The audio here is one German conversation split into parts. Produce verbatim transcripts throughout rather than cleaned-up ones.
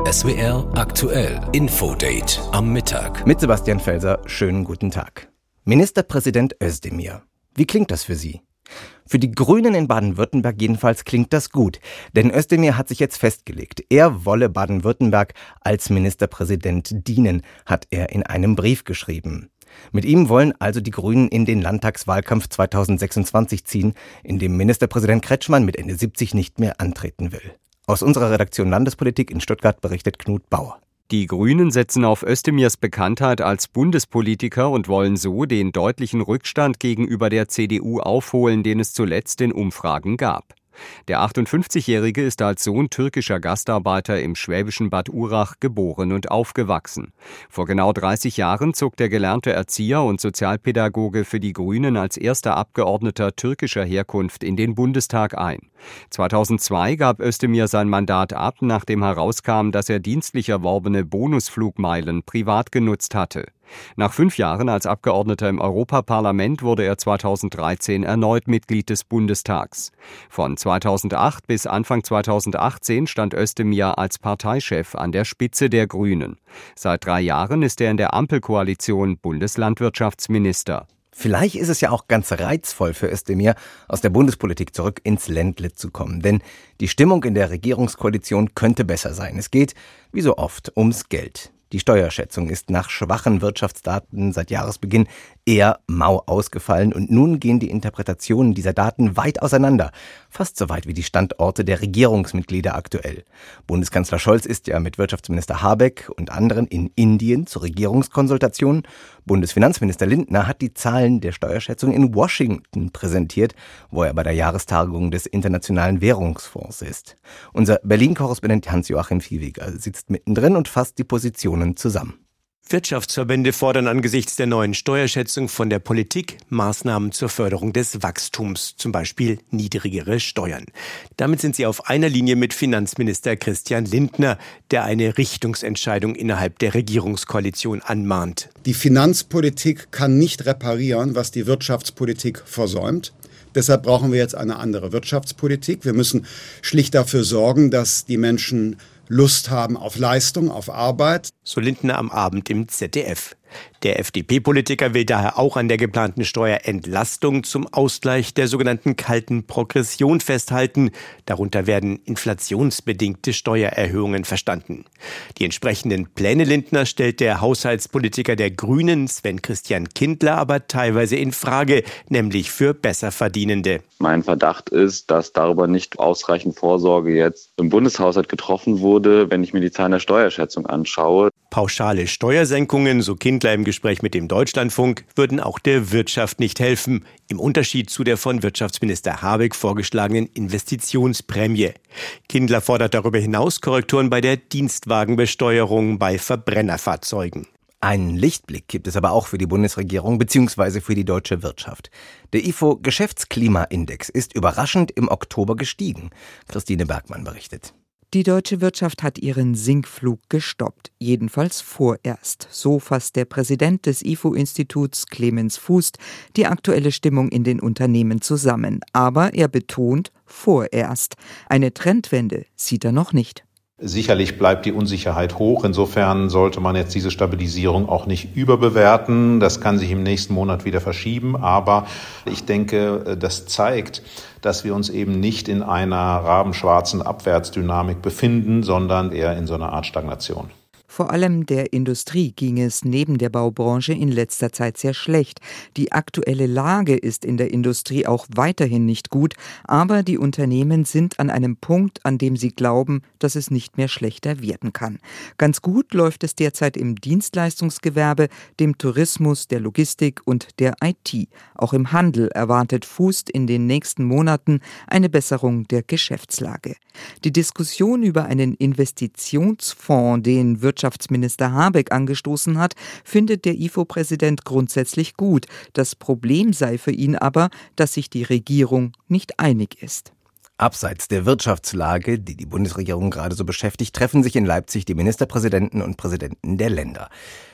S W R aktuell Infodate am Mittag. Mit Sebastian Felser, schönen guten Tag. Ministerpräsident Özdemir. Wie klingt das für Sie? Für die Grünen in Baden-Württemberg jedenfalls klingt das gut. Denn Özdemir hat sich jetzt festgelegt. Er wolle Baden-Württemberg als Ministerpräsident dienen, hat er in einem Brief geschrieben. Mit ihm wollen also die Grünen in den Landtagswahlkampf zweitausendsechsundzwanzig ziehen, in dem Ministerpräsident Kretschmann mit Ende siebzig nicht mehr antreten will. Aus unserer Redaktion Landespolitik in Stuttgart berichtet Knut Bauer. Die Grünen setzen auf Özdemirs Bekanntheit als Bundespolitiker und wollen so den deutlichen Rückstand gegenüber der C D U aufholen, den es zuletzt in Umfragen gab. Der achtundfünfzigjährige ist als Sohn türkischer Gastarbeiter im schwäbischen Bad Urach geboren und aufgewachsen. Vor genau dreißig Jahren zog der gelernte Erzieher und Sozialpädagoge für die Grünen als erster Abgeordneter türkischer Herkunft in den Bundestag ein. zweitausendzwei gab Özdemir sein Mandat ab, nachdem herauskam, dass er dienstlich erworbene Bonusflugmeilen privat genutzt hatte. Nach fünf Jahren als Abgeordneter im Europaparlament wurde er zweitausenddreizehn erneut Mitglied des Bundestags. Von zweitausendacht bis Anfang zweitausendachtzehn stand Özdemir als Parteichef an der Spitze der Grünen. Seit drei Jahren ist er in der Ampelkoalition Bundeslandwirtschaftsminister. Vielleicht ist es ja auch ganz reizvoll für Özdemir, aus der Bundespolitik zurück ins Ländle zu kommen. Denn die Stimmung in der Regierungskoalition könnte besser sein. Es geht, wie so oft, ums Geld. Die Steuerschätzung ist nach schwachen Wirtschaftsdaten seit Jahresbeginn eher mau ausgefallen und nun gehen die Interpretationen dieser Daten weit auseinander. Fast so weit wie die Standorte der Regierungsmitglieder aktuell. Bundeskanzler Scholz ist ja mit Wirtschaftsminister Habeck und anderen in Indien zur Regierungskonsultation. Bundesfinanzminister Lindner hat die Zahlen der Steuerschätzung in Washington präsentiert, wo er bei der Jahrestagung des Internationalen Währungsfonds ist. Unser Berlin-Korrespondent Hans-Joachim Viehweger sitzt mittendrin und fasst die Positionen zusammen. Wirtschaftsverbände fordern angesichts der neuen Steuerschätzung von der Politik Maßnahmen zur Förderung des Wachstums, zum Beispiel niedrigere Steuern. Damit sind sie auf einer Linie mit Finanzminister Christian Lindner, der eine Richtungsentscheidung innerhalb der Regierungskoalition anmahnt. Die Finanzpolitik kann nicht reparieren, was die Wirtschaftspolitik versäumt. Deshalb brauchen wir jetzt eine andere Wirtschaftspolitik. Wir müssen schlicht dafür sorgen, dass die Menschen Lust haben auf Leistung, auf Arbeit. So Lindner am Abend im Z D F. Der F D P-Politiker will daher auch an der geplanten Steuerentlastung zum Ausgleich der sogenannten kalten Progression festhalten. Darunter werden inflationsbedingte Steuererhöhungen verstanden. Die entsprechenden Pläne Lindner stellt der Haushaltspolitiker der Grünen, Sven Christian Kindler, aber teilweise in Frage, nämlich für Besserverdienende. Mein Verdacht ist, dass darüber nicht ausreichend Vorsorge jetzt im Bundeshaushalt getroffen wurde, wenn ich mir die Zahlen der Steuerschätzung anschaue. Pauschale Steuersenkungen, so Kindler im Gespräch mit dem Deutschlandfunk, würden auch der Wirtschaft nicht helfen, im Unterschied zu der von Wirtschaftsminister Habeck vorgeschlagenen Investitionsprämie. Kindler fordert darüber hinaus Korrekturen bei der Dienstwagenbesteuerung bei Verbrennerfahrzeugen. Einen Lichtblick gibt es aber auch für die Bundesregierung bzw. für die deutsche Wirtschaft. Der I F O-Geschäftsklimaindex ist überraschend im Oktober gestiegen. Christine Bergmann berichtet. Die deutsche Wirtschaft hat ihren Sinkflug gestoppt, jedenfalls vorerst. So fasst der Präsident des I F O-Instituts, Clemens Fußt, die aktuelle Stimmung in den Unternehmen zusammen. Aber er betont, vorerst. Eine Trendwende sieht er noch nicht. Sicherlich bleibt die Unsicherheit hoch. Insofern sollte man jetzt diese Stabilisierung auch nicht überbewerten. Das kann sich im nächsten Monat wieder verschieben. Aber ich denke, das zeigt, dass wir uns eben nicht in einer rabenschwarzen Abwärtsdynamik befinden, sondern eher in so einer Art Stagnation. Vor allem der Industrie ging es neben der Baubranche in letzter Zeit sehr schlecht. Die aktuelle Lage ist in der Industrie auch weiterhin nicht gut, aber die Unternehmen sind an einem Punkt, an dem sie glauben, dass es nicht mehr schlechter werden kann. Ganz gut läuft es derzeit im Dienstleistungsgewerbe, dem Tourismus, der Logistik und der I T. Auch im Handel erwartet Fußt in den nächsten Monaten eine Besserung der Geschäftslage. Die Diskussion über einen Investitionsfonds, den Wirtschaftsminister Habeck angestoßen hat, findet der I F O-Präsident grundsätzlich gut. Das Problem sei für ihn aber, dass sich die Regierung nicht einig ist. Abseits der Wirtschaftslage, die die Bundesregierung gerade so beschäftigt, treffen sich in Leipzig die Ministerpräsidenten und Präsidenten der Länder.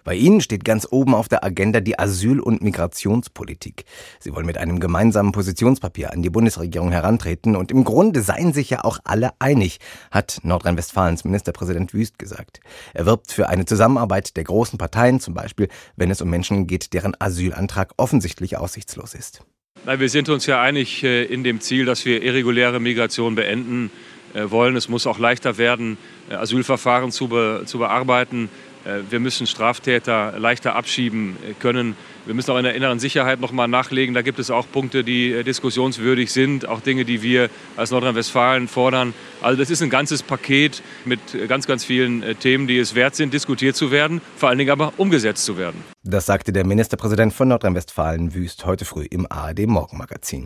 Bei Ihnen steht ganz oben auf der Agenda die Asyl- und Migrationspolitik. Sie wollen mit einem gemeinsamen Positionspapier an die Bundesregierung herantreten und im Grunde seien sich ja auch alle einig, hat Nordrhein-Westfalens Ministerpräsident Wüst gesagt. Er wirbt für eine Zusammenarbeit der großen Parteien, zum Beispiel, wenn es um Menschen geht, deren Asylantrag offensichtlich aussichtslos ist. Nein, wir sind uns ja einig in dem Ziel, dass wir irreguläre Migration beenden wollen. Es muss auch leichter werden, Asylverfahren zu, be- zu bearbeiten. Wir müssen Straftäter leichter abschieben können. Wir müssen auch in der inneren Sicherheit noch mal nachlegen. Da gibt es auch Punkte, die diskussionswürdig sind, auch Dinge, die wir als Nordrhein-Westfalen fordern. Also das ist ein ganzes Paket mit ganz, ganz vielen Themen, die es wert sind, diskutiert zu werden, vor allen Dingen aber umgesetzt zu werden. Das sagte der Ministerpräsident von Nordrhein-Westfalen Wüst heute früh im A R D-Morgenmagazin.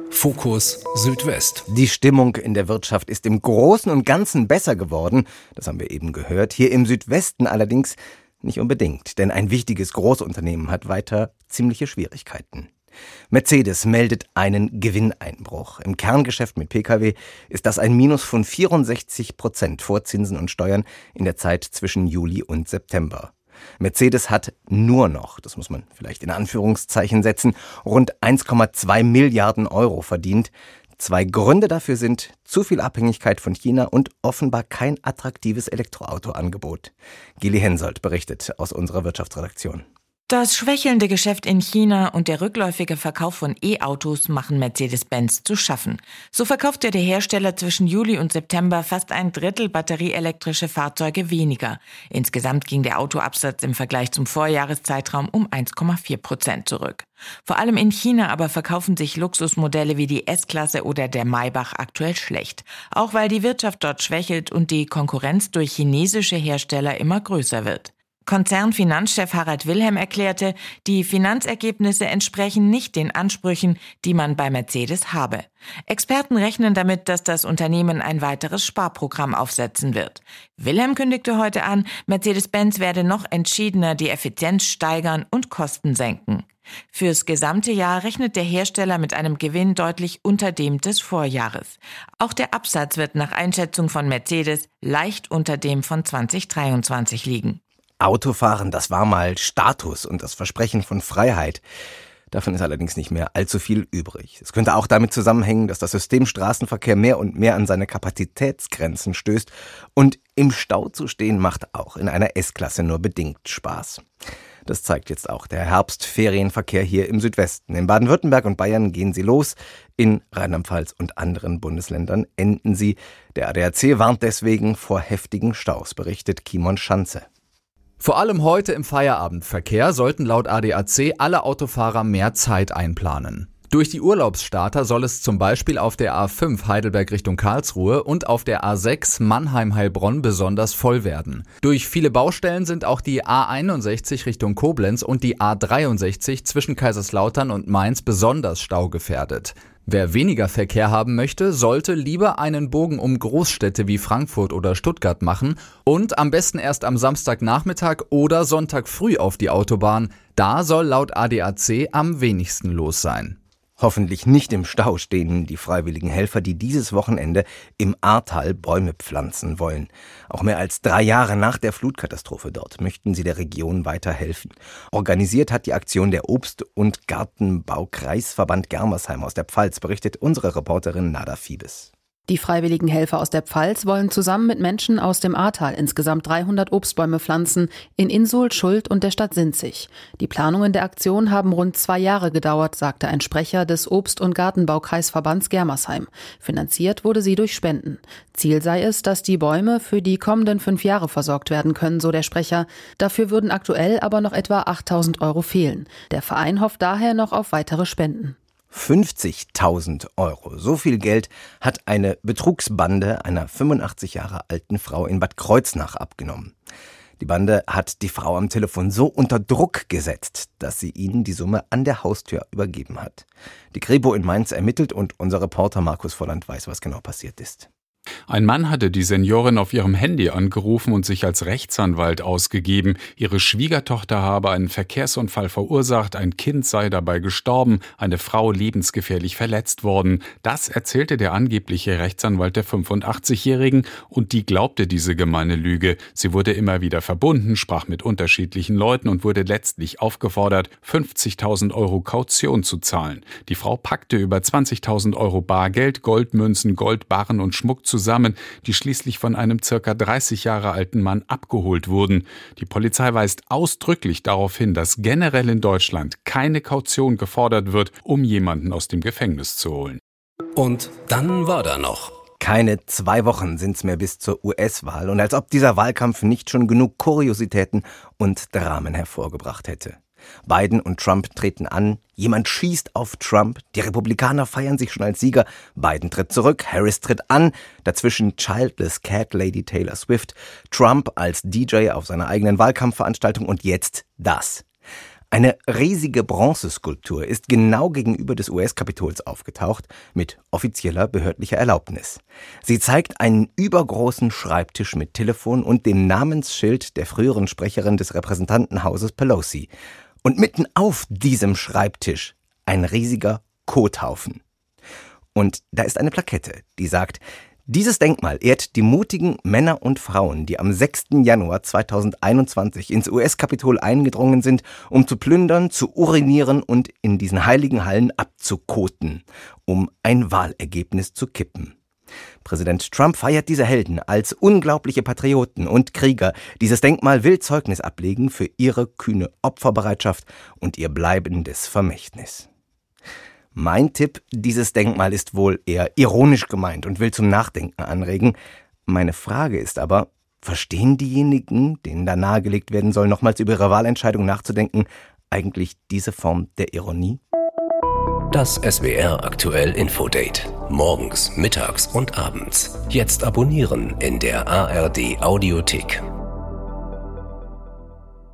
Fokus Südwest. Die Stimmung in der Wirtschaft ist im Großen und Ganzen besser geworden. Das haben wir eben gehört. Hier im Südwesten allerdings nicht unbedingt. Denn ein wichtiges Großunternehmen hat weiter ziemliche Schwierigkeiten. Mercedes meldet einen Gewinneinbruch. Im Kerngeschäft mit Pkw ist das ein Minus von vierundsechzig Prozent vor Zinsen und Steuern in der Zeit zwischen Juli und September. Mercedes hat nur noch, das muss man vielleicht in Anführungszeichen setzen, rund eins Komma zwei Milliarden Euro verdient. Zwei Gründe dafür sind zu viel Abhängigkeit von China und offenbar kein attraktives Elektroautoangebot. Gili Hensoldt berichtet aus unserer Wirtschaftsredaktion. Das schwächelnde Geschäft in China und der rückläufige Verkauf von E-Autos machen Mercedes-Benz zu schaffen. So verkaufte der Hersteller zwischen Juli und September fast ein Drittel batterieelektrische Fahrzeuge weniger. Insgesamt ging der Autoabsatz im Vergleich zum Vorjahreszeitraum um eins Komma vier Prozent zurück. Vor allem in China aber verkaufen sich Luxusmodelle wie die S-Klasse oder der Maybach aktuell schlecht. Auch weil die Wirtschaft dort schwächelt und die Konkurrenz durch chinesische Hersteller immer größer wird. Konzernfinanzchef Harald Wilhelm erklärte, die Finanzergebnisse entsprechen nicht den Ansprüchen, die man bei Mercedes habe. Experten rechnen damit, dass das Unternehmen ein weiteres Sparprogramm aufsetzen wird. Wilhelm kündigte heute an, Mercedes-Benz werde noch entschiedener die Effizienz steigern und Kosten senken. Fürs gesamte Jahr rechnet der Hersteller mit einem Gewinn deutlich unter dem des Vorjahres. Auch der Absatz wird nach Einschätzung von Mercedes leicht unter dem von zwanzig dreiundzwanzig liegen. Autofahren, das war mal Status und das Versprechen von Freiheit. Davon ist allerdings nicht mehr allzu viel übrig. Es könnte auch damit zusammenhängen, dass das System Straßenverkehr mehr und mehr an seine Kapazitätsgrenzen stößt. Und im Stau zu stehen macht auch in einer S-Klasse nur bedingt Spaß. Das zeigt jetzt auch der Herbstferienverkehr hier im Südwesten. In Baden-Württemberg und Bayern gehen sie los. In Rheinland-Pfalz und anderen Bundesländern enden sie. Der A D A C warnt deswegen vor heftigen Staus, berichtet Kimon Schanze. Vor allem heute im Feierabendverkehr sollten laut A D A C alle Autofahrer mehr Zeit einplanen. Durch die Urlaubsstarter soll es zum Beispiel auf der A fünf Heidelberg Richtung Karlsruhe und auf der A sechs Mannheim-Heilbronn besonders voll werden. Durch viele Baustellen sind auch die A einundsechzig Richtung Koblenz und die A dreiundsechzig zwischen Kaiserslautern und Mainz besonders staugefährdet. Wer weniger Verkehr haben möchte, sollte lieber einen Bogen um Großstädte wie Frankfurt oder Stuttgart machen und am besten erst am Samstagnachmittag oder Sonntag früh auf die Autobahn. Da soll laut A D A C am wenigsten los sein. Hoffentlich nicht im Stau stehen die freiwilligen Helfer, die dieses Wochenende im Ahrtal Bäume pflanzen wollen. Auch mehr als drei Jahre nach der Flutkatastrophe dort möchten sie der Region weiterhelfen. Organisiert hat die Aktion der Obst- und Gartenbaukreisverband Germersheim aus der Pfalz, berichtet unsere Reporterin Nada Fiebes. Die freiwilligen Helfer aus der Pfalz wollen zusammen mit Menschen aus dem Ahrtal insgesamt dreihundert Obstbäume pflanzen in Insul, Schuld und der Stadt Sinzig. Die Planungen der Aktion haben rund zwei Jahre gedauert, sagte ein Sprecher des Obst- und Gartenbaukreisverbands Germersheim. Finanziert wurde sie durch Spenden. Ziel sei es, dass die Bäume für die kommenden fünf Jahre versorgt werden können, so der Sprecher. Dafür würden aktuell aber noch etwa achttausend Euro fehlen. Der Verein hofft daher noch auf weitere Spenden. fünfzigtausend Euro. So viel Geld hat eine Betrugsbande einer fünfundachtzig Jahre alten Frau in Bad Kreuznach abgenommen. Die Bande hat die Frau am Telefon so unter Druck gesetzt, dass sie ihnen die Summe an der Haustür übergeben hat. Die Kripo in Mainz ermittelt und unser Reporter Markus Volland weiß, was genau passiert ist. Ein Mann hatte die Seniorin auf ihrem Handy angerufen und sich als Rechtsanwalt ausgegeben. Ihre Schwiegertochter habe einen Verkehrsunfall verursacht, ein Kind sei dabei gestorben, eine Frau lebensgefährlich verletzt worden. Das erzählte der angebliche Rechtsanwalt der fünfundachtzigjährigen und die glaubte diese gemeine Lüge. Sie wurde immer wieder verbunden, sprach mit unterschiedlichen Leuten und wurde letztlich aufgefordert, fünfzigtausend Euro Kaution zu zahlen. Die Frau packte über zwanzigtausend Euro Bargeld, Goldmünzen, Goldbarren und Schmuck zusammen. zusammen, die schließlich von einem circa dreißig Jahre alten Mann abgeholt wurden. Die Polizei weist ausdrücklich darauf hin, dass generell in Deutschland keine Kaution gefordert wird, um jemanden aus dem Gefängnis zu holen. Und dann war da noch. Keine zwei Wochen sind's mehr bis zur U S-Wahl und als ob dieser Wahlkampf nicht schon genug Kuriositäten und Dramen hervorgebracht hätte. Biden und Trump treten an, jemand schießt auf Trump, die Republikaner feiern sich schon als Sieger, Biden tritt zurück, Harris tritt an, dazwischen Childless Cat Lady Taylor Swift, Trump als D J auf seiner eigenen Wahlkampfveranstaltung und jetzt das. Eine riesige Bronzeskulptur ist genau gegenüber des U S-Kapitols aufgetaucht, mit offizieller behördlicher Erlaubnis. Sie zeigt einen übergroßen Schreibtisch mit Telefon und dem Namensschild der früheren Sprecherin des Repräsentantenhauses Pelosi. Und mitten auf diesem Schreibtisch ein riesiger Kothaufen. Und da ist eine Plakette, die sagt: Dieses Denkmal ehrt die mutigen Männer und Frauen, die am sechsten Januar zweitausendeinundzwanzig ins U S-Kapitol eingedrungen sind, um zu plündern, zu urinieren und in diesen heiligen Hallen abzukoten, um ein Wahlergebnis zu kippen. Präsident Trump feiert diese Helden als unglaubliche Patrioten und Krieger. Dieses Denkmal will Zeugnis ablegen für ihre kühne Opferbereitschaft und ihr bleibendes Vermächtnis. Mein Tipp, dieses Denkmal ist wohl eher ironisch gemeint und will zum Nachdenken anregen. Meine Frage ist aber, verstehen diejenigen, denen da nahegelegt werden soll, nochmals über ihre Wahlentscheidung nachzudenken, eigentlich diese Form der Ironie? Das S W R Aktuell Infodate. Morgens, mittags und abends. Jetzt abonnieren in der A R D Audiothek.